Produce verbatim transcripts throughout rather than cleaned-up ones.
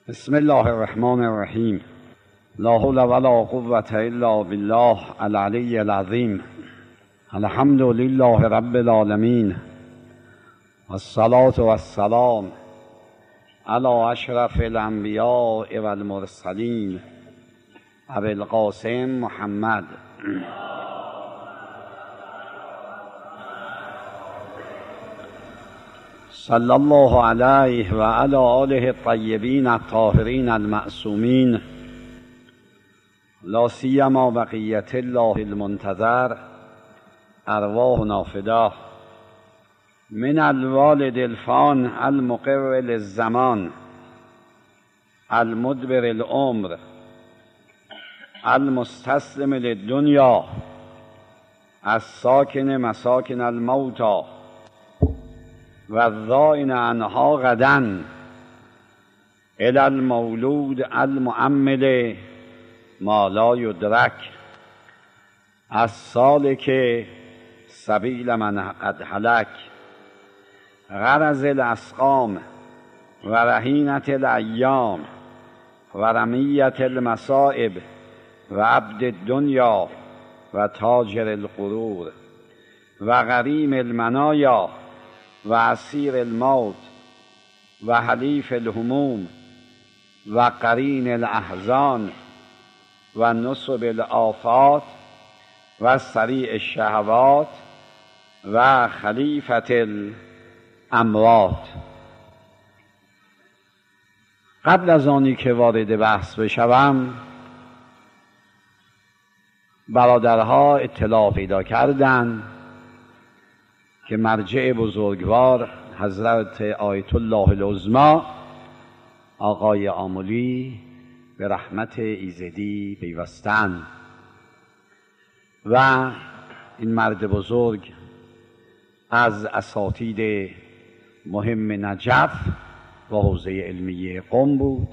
بسم الله الرحمن الرحیم. لا حول ولا قوة الا بالله العلی العظیم. الحمد لله رب العالمین والصلاة والسلام علی اشرف الانبیاء والمرسلین ابی القاسم محمد صلی الله علیه و علی آله الطیبین الطاهرین المعصومین لا سیما بقیت الله المنتظر ارواحنا فداه من الوالد الفان المقر للزمان المدبر العمر المستسلم للدنیا الساکن مساکن الموتى و الظائن عنها غدا الی المولود المؤمل ما لا یدرک السالک سبیل من قد هلک غرض الاسقام و رهینت الایام و رمیت المصائب و عبد الدنیا و تاجر الغرور و غریم المنایا و اسیر الموت و حلیف الهموم و قرین الاحزان و نصب الآفات و سریع الشهوات و خلیفت الاموات. قبل از آنی که وارد بحث بشوم، برادرها اطلاع پیدا کردند که مرجع بزرگوار حضرت آیت الله العظمی آقای آملی به رحمت ایزدی پیوستند و این مرد بزرگ از اساتید مهم نجف و حوزه علمیه قم بود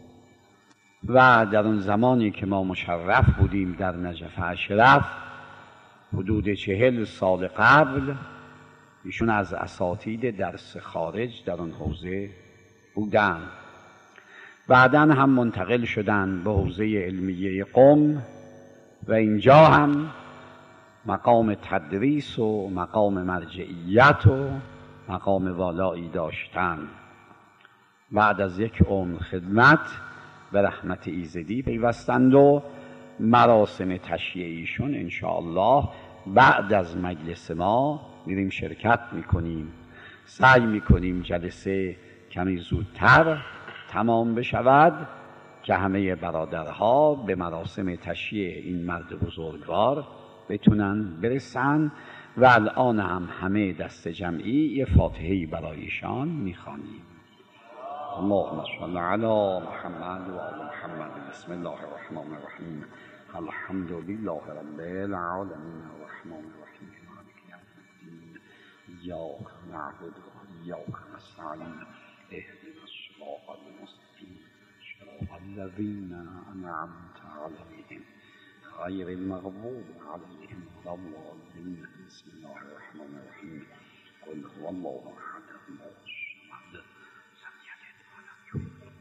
و در اون زمانی که ما مشرف بودیم در نجف اشرف حدود چهل سال قبل ایشون از اساتید درس خارج در اون حوزه بودن. بعداً هم منتقل شدن به حوزه علمیه قم و اینجا هم مقام تدریس و مقام مرجعیت و مقام والایی داشتن. بعد از یک عمر خدمت به رحمت ایزدی پیوستند و مراسم تشییع ایشون انشاءالله بعد از مجلس ما میریم شرکت میکنیم. سعی میکنیم جلسه کمی زودتر تمام بشود که همه برادرها به مراسم تشییع این مرد بزرگوار بتونن برسن و الان هم همه دست جمعی یه فاتحه‌ای برایشان میخوانیم. اللهم صل علی محمد و آل محمد. بسم الله الرحمن الرحیم. الحمد لله رب العالمین الرحمن الرحیم مالک یوم الدین ایاک نعبد و ایاک نستعین اهدنا الصراط المستقیم صراط الذین انعمت علیهم غیر المغضوب علیهم ولا الضالین. بسم الله الرحمن الرحیم. قل هو الله احد الله الصمد لم یلد ولم یولد.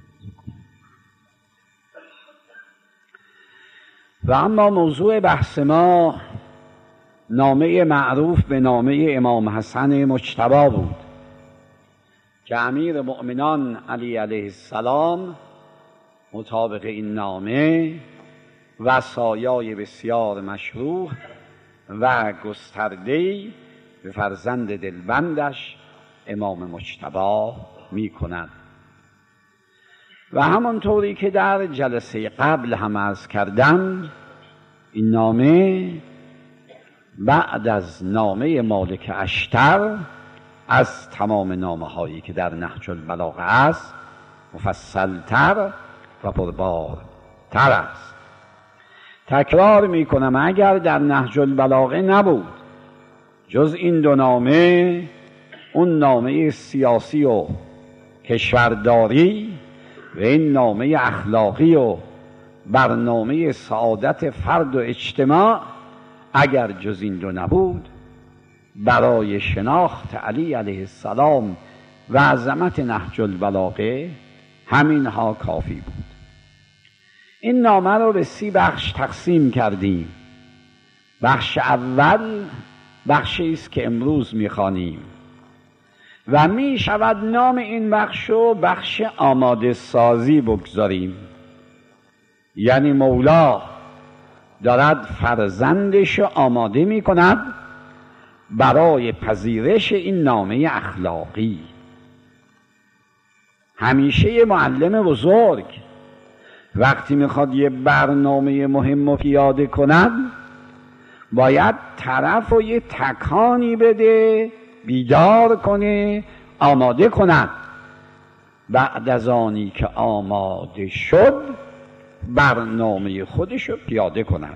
و اما موضوع بحث ما نامه معروف به نامه امام حسن مجتبی بود که امیر مؤمنان علی علیه السلام مطابق این نامه وصایای بسیار مشروح و گسترده‌ای به فرزند دلبندش امام مجتبی می کند. و همانطوری که در جلسه قبل هم عرض کردم، این نامه بعد از نامه مالک اشتر از تمام نامه هایی که در نهج البلاغه است مفصلتر و پربارتر است. تکرار می کنم اگر در نهج البلاغه نبود جز این دو نامه، اون نامه سیاسی و کشورداری و این نامه اخلاقی و برنامه سعادت فرد و اجتماع، اگر جز این دو نبود برای شناخت علی علیه السلام و عظمت نهج البلاغه همینها کافی بود. این نامه رو به سی بخش تقسیم کردیم. بخش اول بخشی است که امروز می‌خوانیم و می شود نام این بخش رو بخش آماده سازی بگذاریم. یعنی مولا دارد فرزندش آماده می کند برای پذیرش این نامه اخلاقی. همیشه یه معلم بزرگ وقتی میخواد یه برنامه مهم رو پیاده کند باید طرف رو یه تکانی بده، بیدار کنه، آماده کند. بعد از آنی که آماده شد برنامه خودش رو پیاده کند.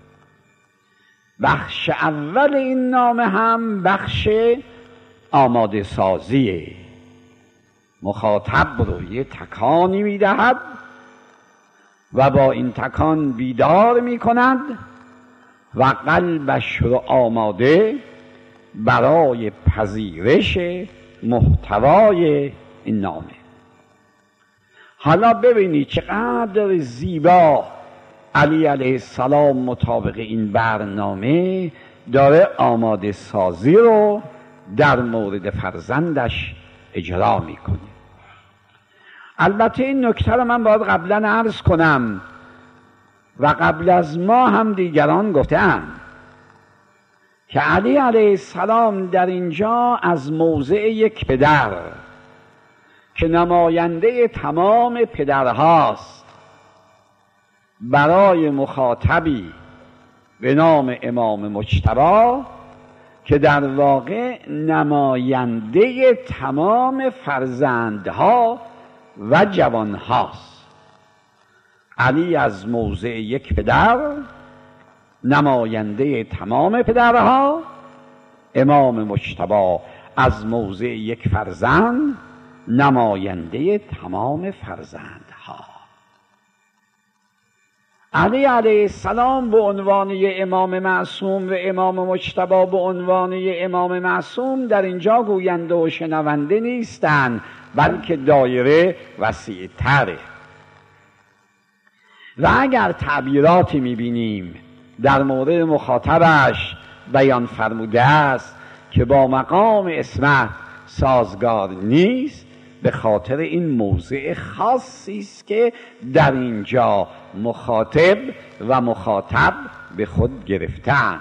بخش اول این نامه هم بخش آماده سازیه. مخاطب رو یه تکانی میدهد و با این تکان بیدار میکند و قلبش رو آماده برای پذیرش محتوای این نامه. حالا ببینید چقدر زیبا علی علیه السلام مطابق این برنامه داره آماده سازی رو در مورد فرزندش اجرا میکنه. البته این نکته رو من باید قبلا عرض کنم و قبل از ما هم دیگران گفتن که علی علیه السلام در اینجا از موضع یک پدر که نماینده تمام پدرهاست برای مخاطبی به نام امام مجتبی که در واقع نماینده تمام فرزندها و جوانهاست. علی از موضع یک پدر نماینده تمام پدرها، امام مجتبی از موضع یک فرزند نماینده تمام فرزندها. علی علیه السلام به عنوان امام معصوم و امام مجتبی به عنوان امام معصوم در اینجا گوینده و شنونده نیستند، بلکه دایره وسیع تره. و اگر تعبیراتی میبینیم در مورد مخاطبش بیان فرموده است که با مقام اسمت سازگار نیست، به خاطر این موضع خاصی است که در اینجا مخاطب و مخاطب به خود گرفتن.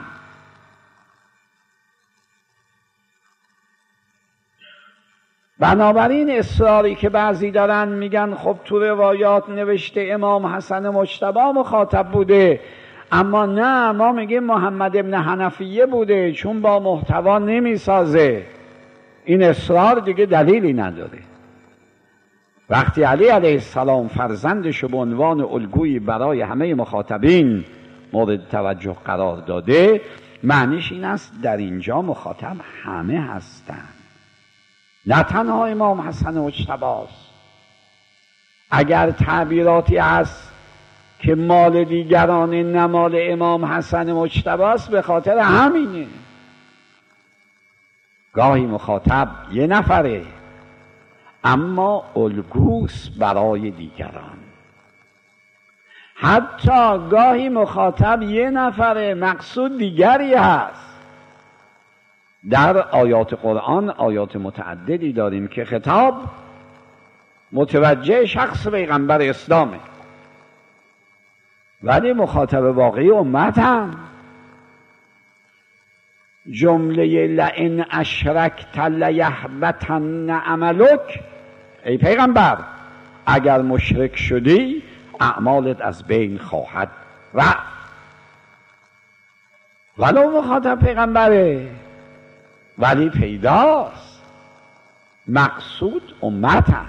بنابراین اصراری که بعضی دارن میگن خب تو روایات نوشته امام حسن مجتبی مخاطب بوده، اما نه، ما میگیم محمد ابن حنفیه بوده چون با محتوا نمیسازه. این اصرار دیگه دلیلی نداره. وقتی علی علیه السلام فرزندش به عنوان الگویی برای همه مخاطبین مورد توجه قرار داده، معنیش این است در اینجا مخاطب همه هستند، نه تنها امام حسن مجتبی است. اگر تعبیراتی هست که مال دیگران نه مال امام حسن مجتبی است، به خاطر همینه. گاهی مخاطب یه نفره اما الگوست برای دیگران. حتی گاهی مخاطب یه نفره مقصود دیگری هست. در آیات قرآن آیات متعددی داریم که خطاب متوجه شخص پیغمبر اسلامه، ولی مخاطب واقعی امت هم. جمله لئن اشرکت لیحبطن عملک، ای پیغمبر اگر مشرک شدی اعمالت از بین خواهد رفت. ولو مخاطب پیغمبره ولی پیداست مقصود امتم.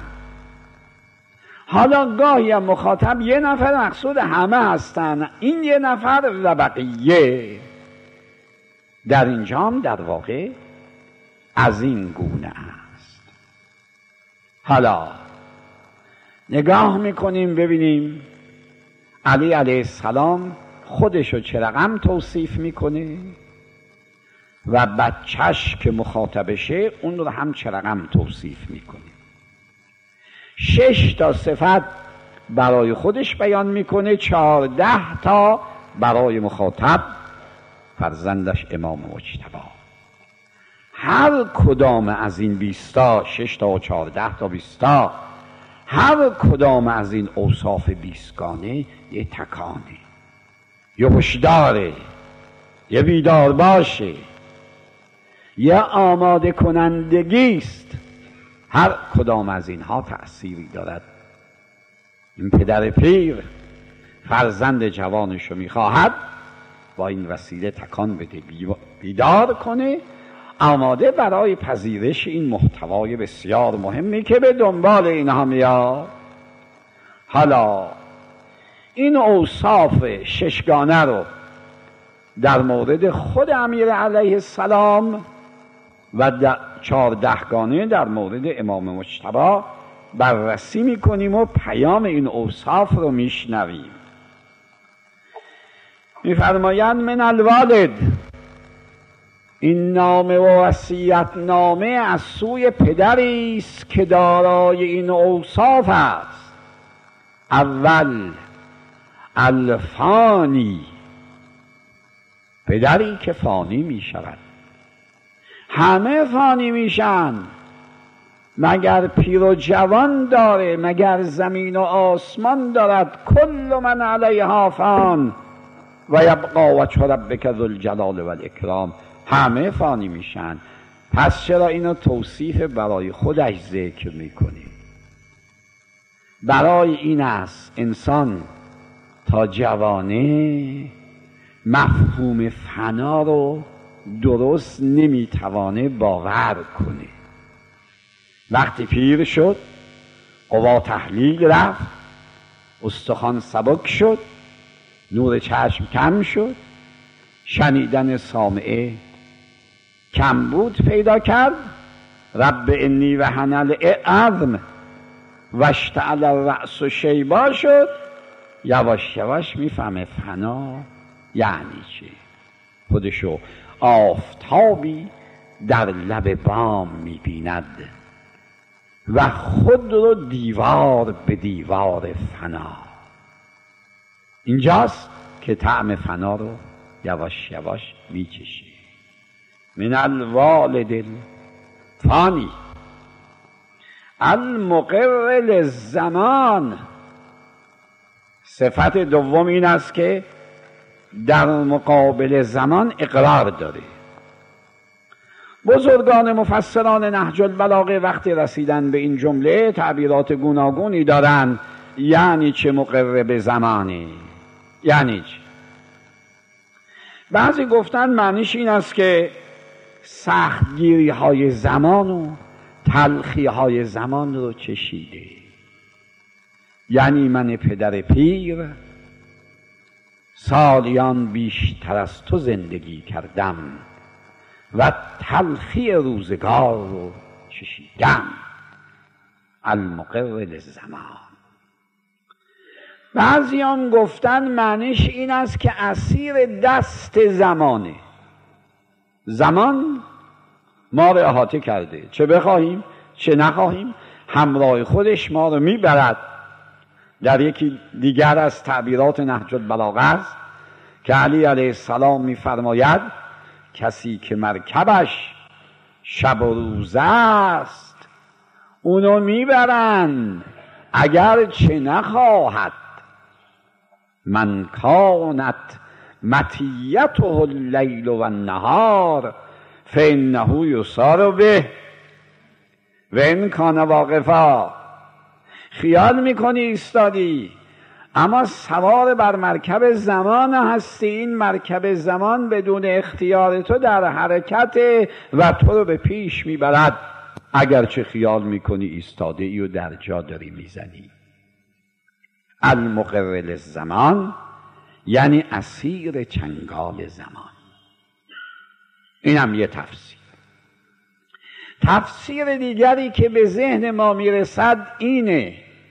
حالا گاهی هم مخاطب یه نفر مقصود همه هستن، این یه نفر و بقیه. در اینجا هم در واقع از این گونه است. حالا نگاه میکنیم ببینیم علی علیه السلام خودشو چه رقم توصیف میکنه و بچهش که مخاطبشه اون رو هم چه رقم توصیف میکنه. شش تا صفت برای خودش بیان میکنه، چهارده تا برای مخاطب فرزندش امام مجتبی. هر کدام از این بیستا، شش تا و چهارده تا بیستا، هر کدام از این اوصاف بیستگانه یه تکانه، یه هشداره، یه بیدار باشه، یه آماده کنندگیست. هر کدام از اینها تأثیری دارد. این پدر پیر فرزند جوانشو میخواهد با این وسیله تکان بده، بیدار کنه، آماده برای پذیرش این محتوای بسیار مهمی که به دنبال اینها میاد. حالا این اوصاف ششگانه رو در مورد خود امیر علیه السلام و چهاردهگانه در مورد امام مجتبی بررسی میکنیم و پیام این اوصاف رو میشنویم. میفرمایند من الوالد، این نامه و وصیت نامه از سوی پدری است که دارای این اوصاف است. اول الفانی، پدری که فانی می شود. همه فانی میشن، مگر پیر و جوان داره، مگر زمین و آسمان دارد. کل من علیها فان و یبقی وجه ربک ذو الجلال و الاکرام. همه فانی میشن، پس چرا اینو توصیف برای خودش ذکر میکنه؟ برای این است انسان تا جوانه مفهوم فنا رو درست نمیتوانه باور کنه. وقتی پیر شد، قوا تحلیل رفت، استخوان سبک شد، نور چشم کم شد، شنیدن سامعه کمبود پیدا کرد. رب انی وهن العظم واشتعل الرأس شیبا شد. یواش یواش میفهمه فنا یعنی چه. خودشو آفتابی در لب بام میبیند و خود رو دیوار به دیوار فنا. اینجاست که طعم فنا رو یواش یواش میچشه. من الوالد الفانی المقر للزمان. صفت دوم این است که در مقابل زمان اقرار داره. بزرگان مفسران نهج البلاغه وقتی رسیدن به این جمله تعبیرات گوناگونی دارن. یعنی چه مقر به زمانی؟ یعنی چه؟ بعضی گفتن معنیش این است که سختگیری های زمان و تلخی های زمان رو چشیده. یعنی من پدر پیر سالیان بیشتر از تو زندگی کردم و تلخی روزگار رو چشیدم. المقر للزمان. بعضیان گفتن معنیش این است که اسیر دست زمانه. زمان ما رو احاطه کرده، چه بخواهیم چه نخواهیم همراه خودش ما رو میبرد. در یکی دیگر از تعبیرات نهج البلاغه است که علی علیه السلام میفرماید کسی که مرکبش شب و روز است اونو میبرند اگر چه نخواهد. من کانت مطیته اللیل و النهار فانه یسار به و ان کان واقفا. خیال میکنی ایستادی اما سوار بر مرکب زمان هستی. این مرکب زمان بدون اختیار تو در حرکت و تو رو به پیش میبرد. اگرچه خیال میکنی ایستاده ای و در جا داری میزنی. المقر للزمان یعنی اسیر چنگال زمان. این هم یه تفسیر. تفسیر دیگری که به ذهن ما میرسد اینه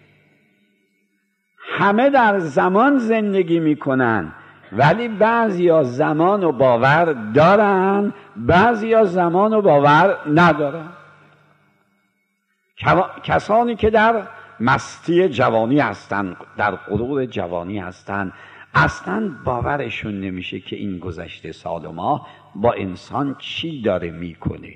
همه در زمان زندگی میکنن ولی بعضیا زمان و باور دارن، بعضیا زمان و باور ندارن. کسانی که در مستی جوانی هستن، در غرور جوانی هستن، اصلا باورشون نمیشه که این گذشته سال و ماه با انسان چی داره میکنه.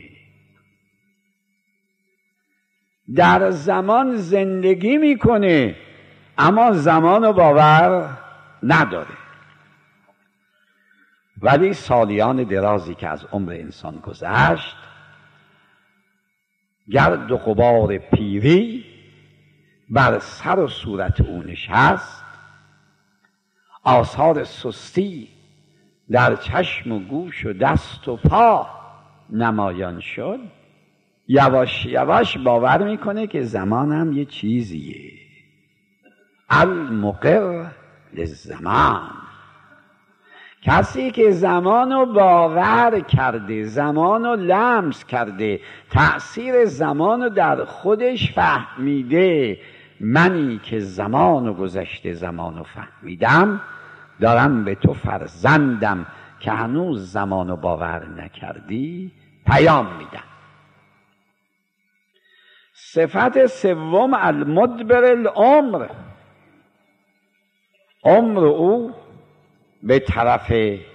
در زمان زندگی میکنه اما زمان رو باور نداره. ولی سالیان درازی که از عمر انسان گذشت، گرد و غبار پیری بر سر و صورت او نشست، آثار سستی در چشم و گوش و دست و پا نمایان شد، یواش یواش باور میکنه که زمان هم یه چیزیه. المقر للزمان، کسی که زمانو باور کرده، زمانو لمس کرده، تأثیر زمانو در خودش فهمیده، منی که زمانو گذشته زمانو فهمیدم، دارم به تو فرزندم که هنوز زمانو باور نکردی پیام میدم. صفت سوم المدبر العمر، عمر او به طرف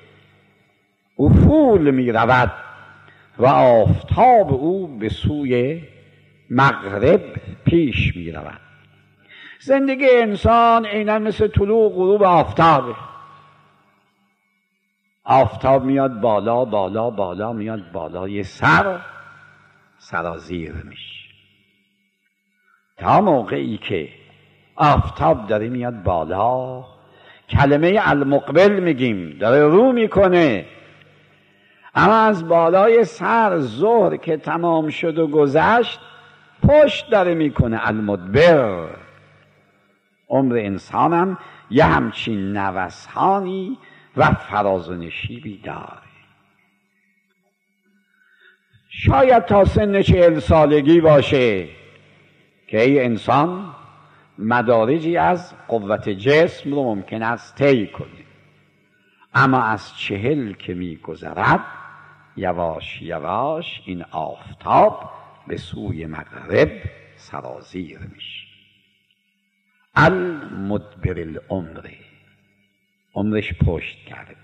افول می رود و آفتاب او به سوی مغرب پیش می رود. زندگی انسان عیناً مثل طلوع غروب آفتابه. آفتاب میاد بالا بالا بالا، میاد بالای سر، سرازیر میشه. تا موقعی که آفتاب داره میاد بالا، کلمه المقبل میگیم، داره رو میکنه، اما از بالای سر ظهر که تمام شد و گذشت، پشت داره میکنه المدبر. عمر انسانم یه همچین نوسانی و فراز و نشیبی داره. شاید تا سن چهل سالگی باشه که ای انسان مدارجی از قوت جسم رو ممکن است طی کنه، اما از چهل که می گذرد یواش یواش این آفتاب به سوی مغرب سرازیر میشه. المدبر العمر، عمرش پشت کرده.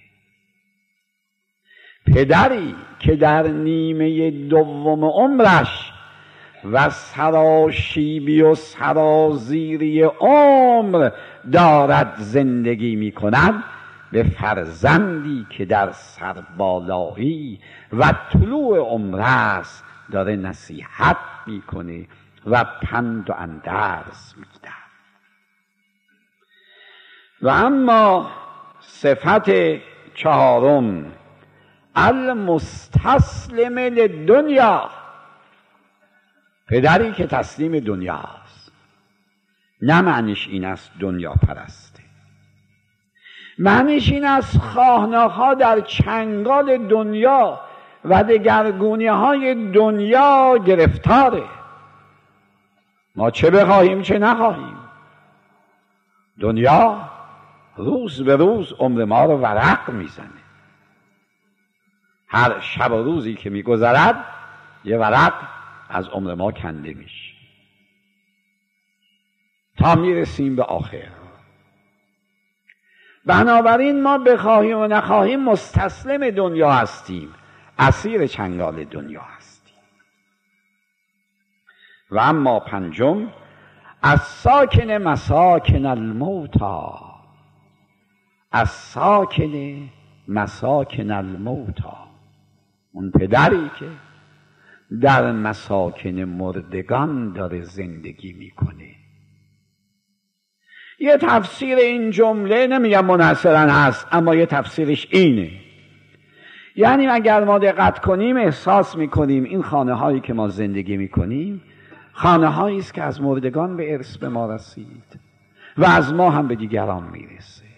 پدری که در نیمه دوم عمرش و سراشیبی و سرازیری عمر دارد زندگی می کند، به فرزندی که در سربالایی و طلوع عمر است داره نصیحت می کنه و پند و اندرز می ده. و اما صفت چهارم المستسلم للدنیا، پدری که تسلیم دنیاست. نه معنیش این است دنیا پرسته، معنیش این است خواهناها در چنگال دنیا و دگرگونی های دنیا گرفتاره. ما چه بخواهیم چه نخواهیم، دنیا روز به روز عمر ما رو ورق میزنه. هر شب و روزی که میگذرد یه ورق از عمر ما کنده میشه تا میرسیم به آخر. بنابراین ما بخواهیم و نخواهیم مستسلم دنیا هستیم، اسیر چنگال دنیا هستیم. و اما پنجم از ساکن مساکن الموتا، از ساکن مساکن الموتا، اون پدری که در مساکن مردگان داره زندگی میکنه. یه تفسیر این جمله نمیگم منحصراً هست، اما یه تفسیرش اینه، یعنی اگر ما دقت کنیم احساس میکنیم این خانه هایی که ما زندگی میکنیم خانه هایی است که از مردگان به ارث به ما رسید و از ما هم به دیگران میرسه.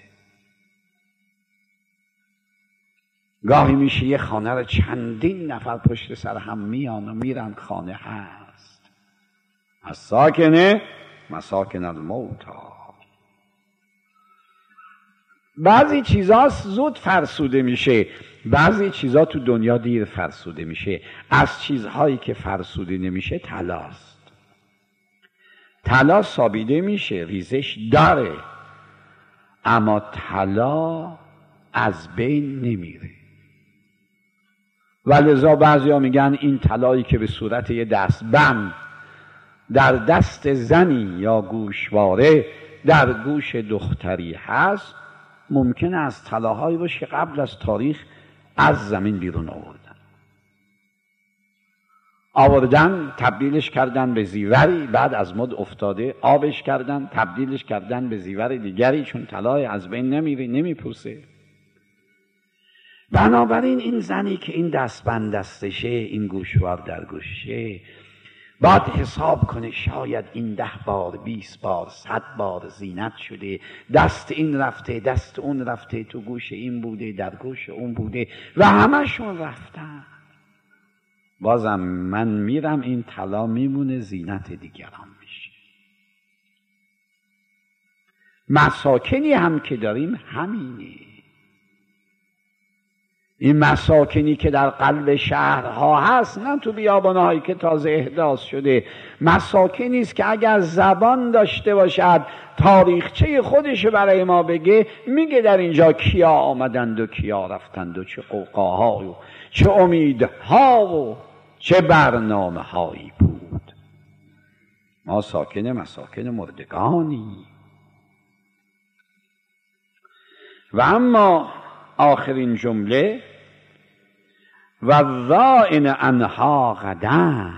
گاهی میشه یه خانه رو چندین نفر پشت سر هم میان و میرن، خانه هست. از ساکنه مساکن الموتا. بعضی چیزا زود فرسوده میشه، بعضی چیزا تو دنیا دیر فرسوده میشه. از چیزهایی که فرسوده نمیشه طلاست. طلا سابیده میشه، ریزش داره، اما طلا از بین نمیره. و لذا بعضیا میگن این طلایی که به صورت یه دستبند در دست زنی یا گوشواره در گوش دختری هست، ممکن است طلاهایی باشه که قبل از تاریخ از زمین بیرون آوردن آوردن تبدیلش کردن به زیوری، بعد از مد افتاده آبش کردن، تبدیلش کردن به زیور دیگری، چون طلای از بین نمیره، نمیپوسه. بنابراین این زنی که این دستبند دستشه، این گوشوار در گوشه، باید حساب کنه شاید این ده بار، بیست بار، صد بار زینت شده، دست این رفته، دست اون رفته، تو گوش این بوده، در گوش اون بوده و همشون رفتن. بازم من میرم، این طلا میمونه، زینت دیگران میشه. مساکنی هم که داریم همینه. این مساکنی که در قلب شهرها هست، نه تو بیابانهایی که تازه احداث شده، مساکنی است که اگر زبان داشته باشد، تاریخچه خودش برای ما بگه، میگه در اینجا کیا آمدند و کیا رفتند و چه قوقاها و چه امیدها و چه برنامه هایی بود. ما ساکن مساکن مردگانی. و اما آخرین جمله، و الظائن عنها غدا،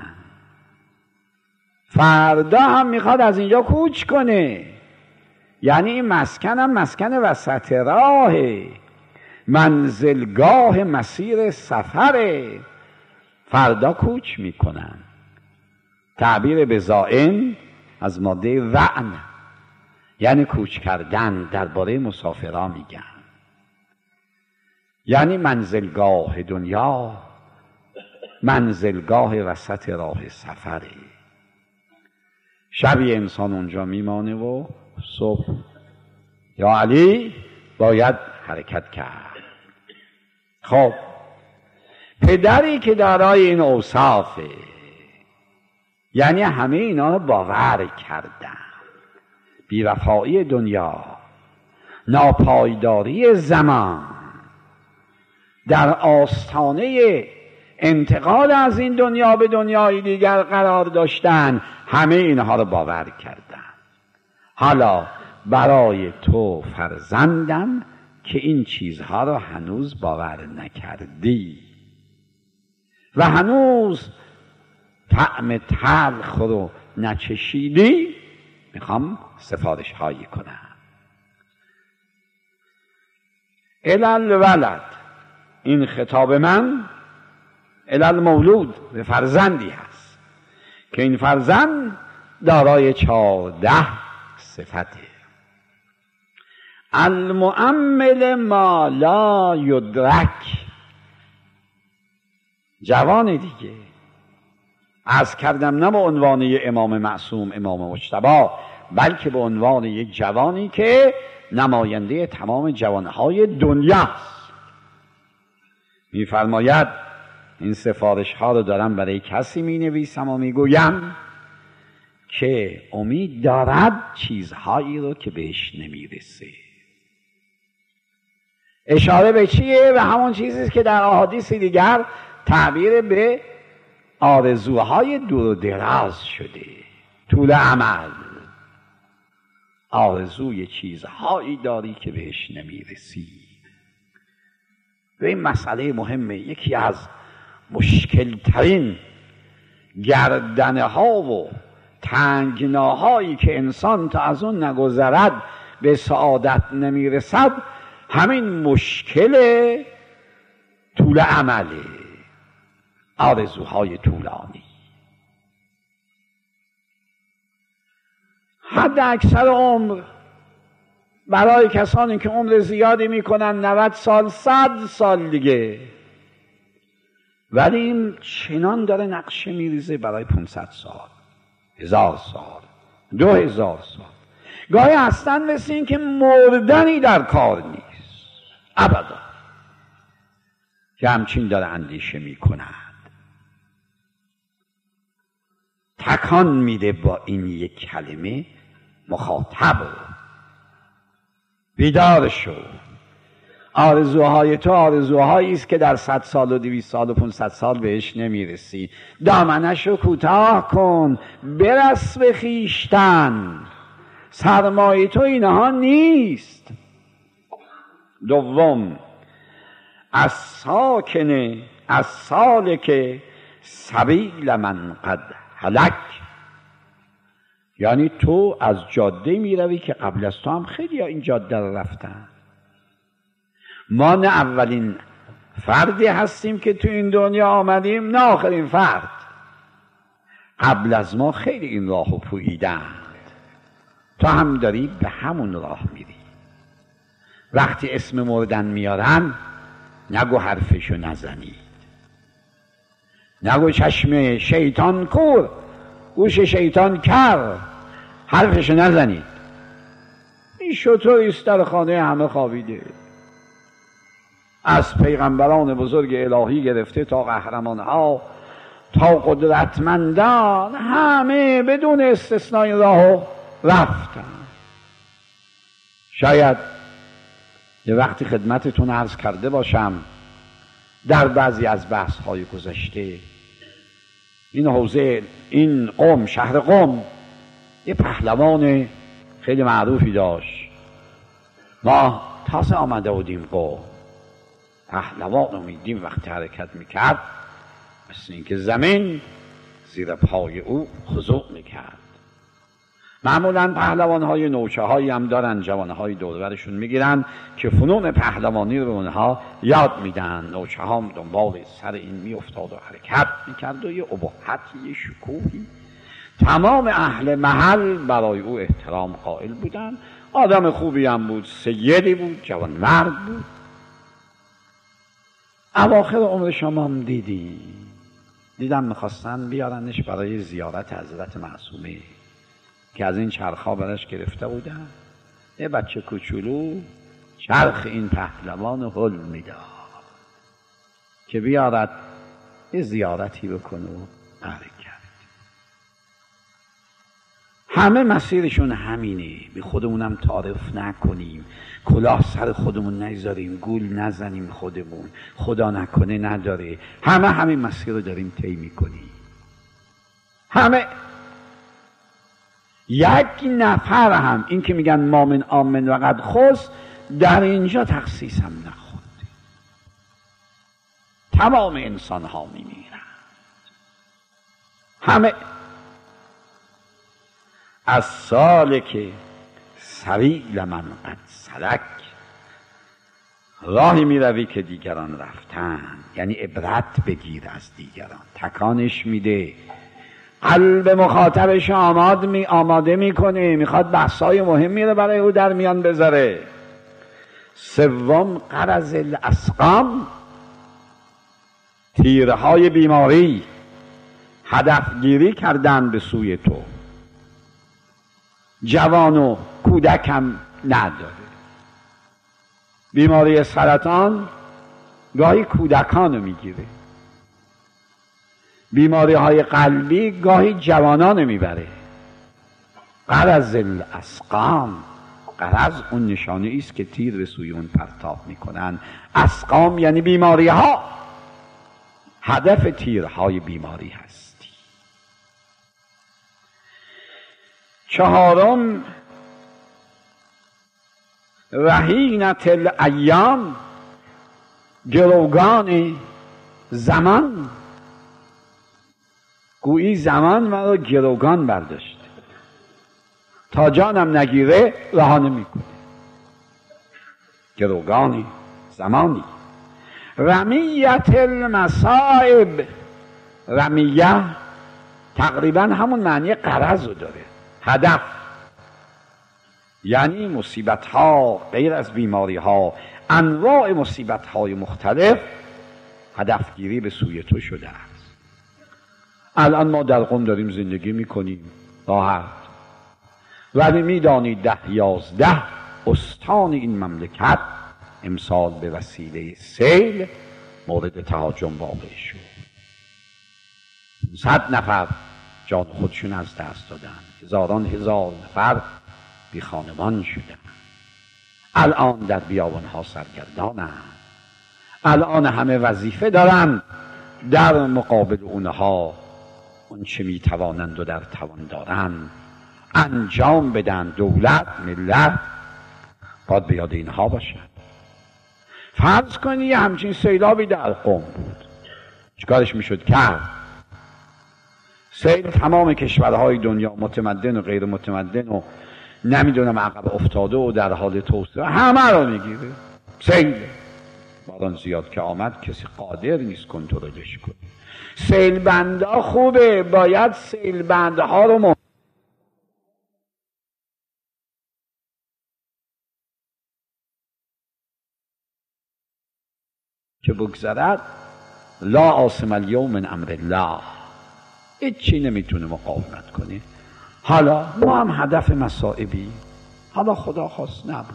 فردا هم میخواد از اینجا کوچ کنه. یعنی این مسکن هم مسکن وسط راهه، منزلگاه مسیر سفره. فردا کوچ میکنن. تعبیر به ظائن از ماده ظعن، یعنی کوچ کردن، درباره مسافران میگن. یعنی منزلگاه دنیا منزلگاه وسط راه سفره. شبی انسان اونجا میمانه و صبح یا علی باید حرکت کرد. خب پدری که دارای این اوصافه، یعنی همه اینا رو باور کردن، بی‌وفایی دنیا، ناپایداری زمان، در آستانه انتقال از این دنیا به دنیای دیگر قرار داشتن، همه اینها رو باور کردن. حالا برای تو فرزندم که این چیزها رو هنوز باور نکردی و هنوز طعم تلخ رو نچشیدی، میخوام سفارش هایی کنم. الال ولد، این خطاب من الال مولود، به فرزندی هست که این فرزند دارای چهارده صفته. المؤمل ما لا یدرک، جوان دیگه. عرض کردم نه به عنوان یک امام معصوم، امام مجتبی، بلکه به عنوان یک جوانی که نماینده تمام جوانهای دنیاست. می‌فرماید این سفارش ها رو دارم برای کسی می نویسم و می گویم که امید دارد چیزهایی رو که بهش نمی رسه. اشاره به چیه؟ و همون چیزیست که در احادیث دیگر تعبیر به آرزوهای دور و دراز شده. طول امل، آرزوی چیزهایی داری که بهش نمی رسی. و این مسئله مهمه. یکی از مشکل ترین گردنه ها و تنگناهایی که انسان تا از اون نگذرد به سعادت نمی رسد، همین مشکل طول امله، آرزوهای طولانی. حد اکثر عمر برای کسانی که عمر زیادی میکنن، نود سال، صد سال دیگه، ولی این چنان داره نقشه میریزه برای پانصد سال، هزار سال، دو هزار سال. گاهی اصلا مثل این که مردنی در کار نیست ابدا، که همچین داره اندیشه میکند. تکان میده با این یک کلمه مخاطب. بیدار شو. آرزوهای تو آرزوهایی است که در صد سال و دویست سال و پونصد سال بهش نمیرسی. دامنش رو کوتاه کن، برس به خویشتن. سرمایه تو اینها نیست. دوم، از ساکنه از سالک سبیل من قد هلک، یعنی تو از جاده می روی که قبل از تو هم خیلی ها این جاده رو رفتن. ما نه اولین فردی هستیم که تو این دنیا آمدیم، نه آخرین فرد. قبل از ما خیلی این راهو پوییدند. تو هم داری به همون راه میری. وقتی اسم مردن میارن نگو حرفشو نزنید، نگو چشم شیطان کور گوش شیطان کر، حرفشو نزنید. این شطوریست در خانه همه خوابیده. از پیغمبران بزرگ الهی گرفته تا قهرمانها تا قدرتمندان، همه بدون استثنای راهو رفتن. شاید یه وقتی خدمتتون عرض کرده باشم در بعضی از بحث‌های گذشته، این حوزه این قم، شهر قم، یه پهلوان خیلی معروفی داشت. ما تازه آمده بودیم قم، پهلوان رو میدیم وقتی حرکت میکرد مثل اینکه زمین زیر پای او خضوع میکرد. معمولا پهلوان های نوچه هایی هم دارن، جوان های دوربرشون میگیرن که فنون پهلوانی رو اونها یاد میدن. نوچه ها دنبال سر این میافتاد و حرکت میکرد و یه ابهتی، یه شکوهی. تمام اهل محل برای او احترام قائل بودن. آدم خوبی هم بود، سیدی بود، جوان مرد بود. اواخر عمر شما هم دیدی دیدم میخواستن بیارنش برای زیارت حضرت معصومه که از این چرخها برش گرفته بودن. یه بچه کوچولو چرخ این پهلوان هل میداد که بیارد یه زیارتی بکنه و حرکت. همه مسیرشون همینه. به خودمونم تعارف نکنیم، کلاه سر خودمون نگذاریم، گول نزنیم خودمون، خدا نکنه نداره. همه همین مسیر رو داریم طی میکنیم. همه یک نفر هم این که میگن ما من آمن و قد خص در اینجا تخصیص هم نخونده. تمام انسان ها میمیرن. همه از سال که سبیل من قد سلک، راهی میروی که دیگران رفتن، یعنی عبرت بگیر از دیگران. تکانش میده، قلب مخاطبش آماد می آماده میکنه، میخواد بحثای مهمی رو برای او در میان بذاره. سوم غرض الاسقام، تیرهای بیماری هدفگیری کردن به سوی تو. جوان و کودکم نداره. بیماری سرطان گاهی کودکان رو میگیره. بیماری های قلبی گاهی جوانان میبره. غرض الاسقام، غرض اون نشانه است که تیر به سوی اون پرتاب میکنن. اسقام یعنی بیماری ها. هدف تیرهای بیماری هستی. چهارم رهینت الایام، گروگان زمان. گویی زمان من رو گروگان برداشت، تا جانم نگیره رها نمیکنه. گروگانی زمانی. رمیت المصائب، رمیه تقریبا همون معنی غرض رو داره، هدف. یعنی مصیبت ها غیر از بیماری ها، انواع مصیبت های مختلف هدفگیری به سوی تو شده است. الان ما در قم داریم زندگی میکنیم راحت، ولی میدانید ده یازده استان این مملکت امسال به وسیله سیل مورد تهاجم واقع شد. صد نفر، جان خودشون از دست دادن، هزاران هزار نفر بی خانمان شدن، الان در بیابانها سرگردانند، الان همه وظیفه دارن در مقابل اونها اون چه میتوانند و در توان دارند انجام بدن. دولت، ملت باید به یاد اینها باشن. فرض کنی یه همچین سیلابی در قم بود، چیکارش میشد کرد؟ سیل تمام کشورهای دنیا، متمدن و غیر متمدن و نمیدونم عقب افتاده و در حال توسعه، همه رو میگیره. سیل باران زیاد که آمد کسی قادر نیست کنترلش کنه. سیل بندا خوبه، باید سیل بندها رو م... که بگذرد لا عاصم الیوم من امر الله، هیچی نمیتونه مقاومت کنه. حالا ما هم هدف مصائبی، حالا خدا خواست نبوده.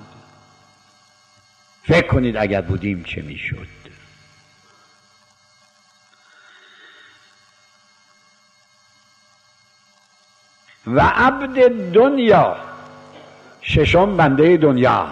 فکر کنید اگر بودیم چه میشد. و عبد دنیا، ششم بنده دنیا،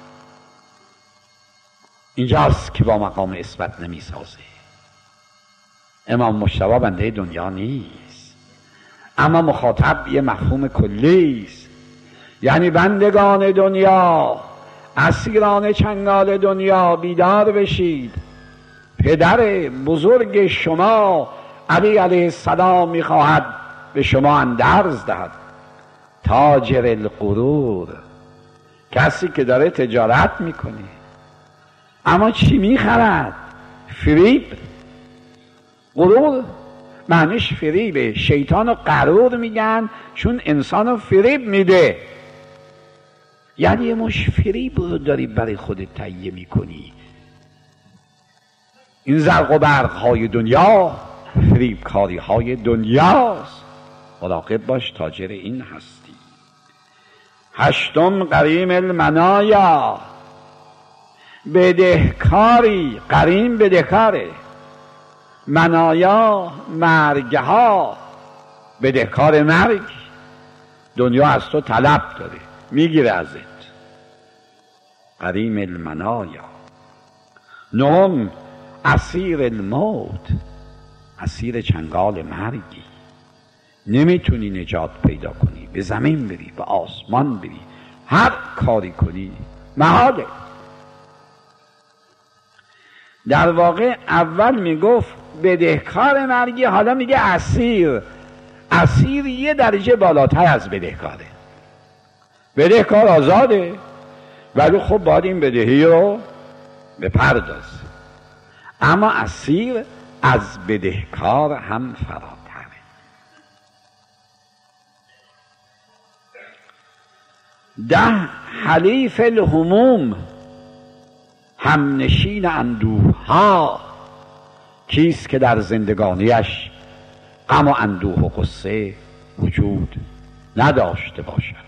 اینجاست که با مقام اثبات نمی سازه. امام مجتبی بنده دنیا نیست، اما مخاطب یه مفهوم کلی است. یعنی بندگان دنیا، اسیران چنگال دنیا، بیدار بشید. پدر بزرگ شما علی علیه السلام میخواهد به شما اندرز دهد. تاجر الغرور، کسی که داره تجارت میکنه اما چی میخرد؟ فریب. غرور معنیش فریبه. شیطان رو غرور میگن چون انسان رو فریب میده. یعنی یه مش فریب رو داری برای خودت تهیه میکنی. این زرق و برق های دنیا فریب کاری های دنیاست. مراقب باش تاجر این هستی. هشتم قریم المنایا، بدهکاری. قریم بدهکاره، منایا مرگ ها، بدهکار مرگ. دنیا از تو طلب داره، میگیره ازت. قریم المنایا. نهم اسیر الموت، اسیر چنگال مرگی. نمیتونی نجات پیدا کنی، به زمین بری، به آسمان بری، هر کاری کنی محاله. در واقع اول میگفت بدهکار مرگی، حالا میگه اسیر. اسیر یه درجه بالاتر از بدهکاره. بدهکار آزاده ولی خب باید این بدهی رو بپردازه، اما اسیر از بدهکار هم فراتره. ده حلیف الهموم، همنشین اندوه ها. کیست که در زندگانیش غم و اندوه و غصه وجود نداشته باشد؟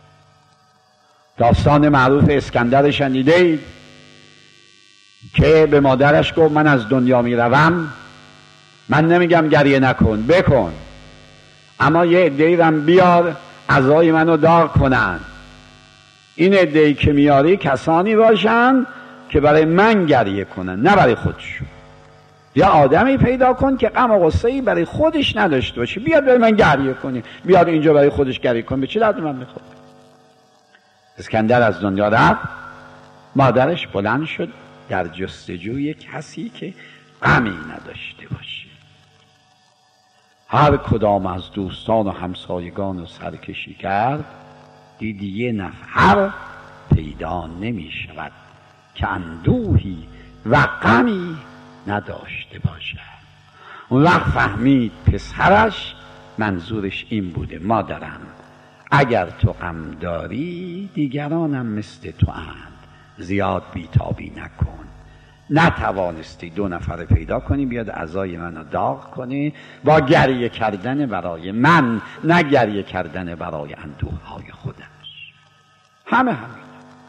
داستان معروف اسکندر شنیدید که به مادرش گفت من از دنیا می روم، من نمیگم گریه نکن، بکن، اما یه عده‌ای رم بیار عزای منو داغ کنن. این عده‌ای که میاری کسانی باشن که برای من گریه کنن، نه برای خودشون. یا آدمی پیدا کن که غم و غصه‌ای برای خودش نداشته باشه، بیاد برای من گریه کنه، بیاد اینجا برای خودش گریه کنه، به چه درد من میخوره؟ اسکندر از دنیا رفت، مادرش بلند شد در جستجوی کسی که غمی نداشته باشه. هر کدام از دوستان و همسایگان و سرکشی کرد، دید یه نفر پیدا نمی شود که اندوهی و غمی نداشته باشد. اون وقت فهمید پسرش منظورش این بوده: مادرم اگر تو غم داری دیگرانم مثل تو اند، زیاد بیتابی نکن. نتوانستی دو نفر پیدا کنی بیاد عزای منو داغ کنی با گریه کردن برای من، نه گریه کردن برای اندوه‌های خودش. همه همین.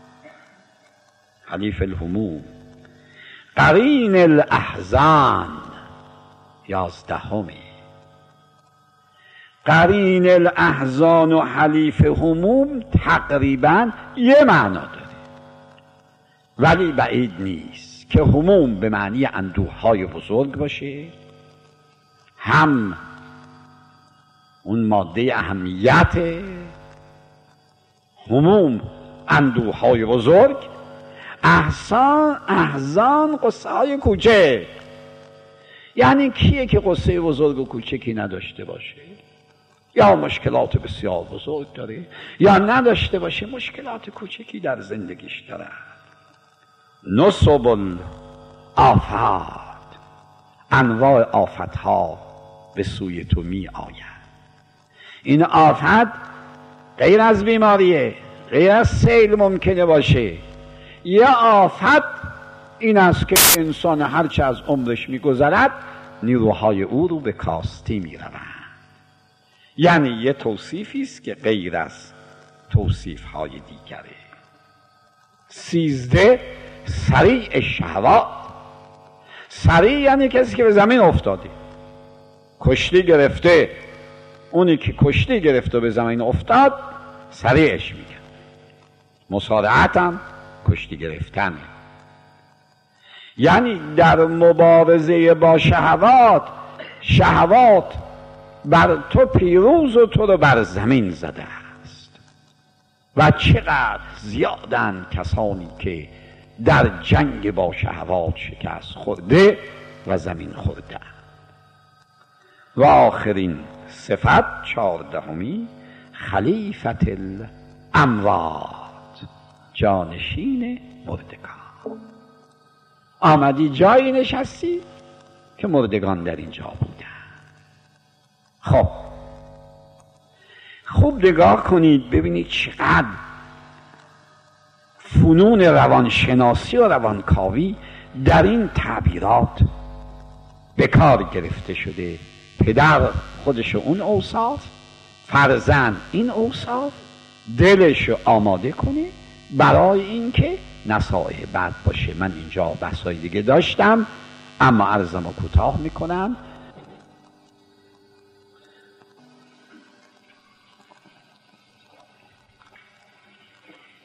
حلیف الهموم. قرین الاحزان، یازدهمی. قرین الاحزان و حلیف هموم تقریبا یه معنا داره، ولی بعید نیست که هموم به معنی اندوه‌های بزرگ باشه، هم اون ماده اهمیت هموم اندوه‌های بزرگ، احسان احزان قصه های کوچک. یعنی کیه که قصه بزرگ و کوچکی نداشته باشه؟ یا مشکلات بسیار بزرگ داره یا نداشته باشه مشکلات کوچکی در زندگیش داره. نصب الآفات، انواع آفت ها به سوی تو می آید. این آفت غیر از بیماریه، غیر از سیل ممکنه باشه. یه آفت این است که انسان هرچه از عمرش میگذرد نیروهای او رو به کاستی میروند. یعنی یه توصیفی است که غیر از توصیف های دیگره. سیزده، سریع شهوات. سریع یعنی کسی که به زمین افتاده، کشتی گرفته. اونی که کشتی گرفته به زمین افتاد سریعش میگن. مصارعت هم کشتی گرفتن. یعنی در مبارزه با شهوات، شهوات بر تو پیروز و تو رو بر زمین زده است. و چقدر زیادن کسانی که در جنگ با شهوات شکست خورده و زمین خورده. و آخرین صفت چهاردهمی، خلیفت الاموات، جانشین مردگان. آمدی جایی نشستی که مردگان در اینجا بودن. خب خوب نگاه کنید ببینید چقدر فنون روانشناسی و روانکاوی در این تعبیرات به کار گرفته شده. پدر خودش اون اوصاف، فرزند این اوصاف، دلش آماده کنه برای اینکه نصایح بد باشه. من اینجا بحثای دیگه داشتم اما عرضمو کوتاه میکنم.